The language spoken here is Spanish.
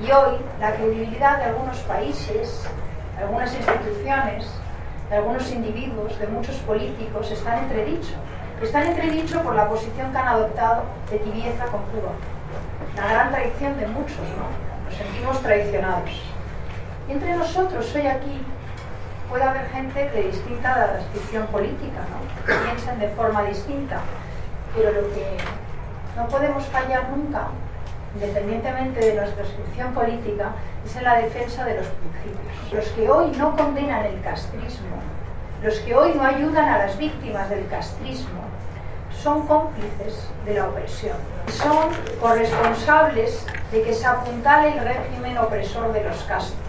Y hoy la credibilidad de algunos países, de algunas instituciones, de algunos individuos, de muchos políticos está en entredicho. Está en entredicho por la posición que han adoptado de tibieza con Cuba. La gran traición de muchos, ¿no? Nos sentimos traicionados. Y entre nosotros, hoy aquí, puede haber gente de distinta descripción política, ¿no? Que piensen de forma distinta. Pero lo que no podemos fallar nunca, independientemente de nuestra descripción política, es en la defensa de los principios. Los que hoy no condenan el castrismo, los que hoy no ayudan a las víctimas del castrismo, son cómplices de la opresión. Son corresponsables de que se apuntale el régimen opresor de los castros.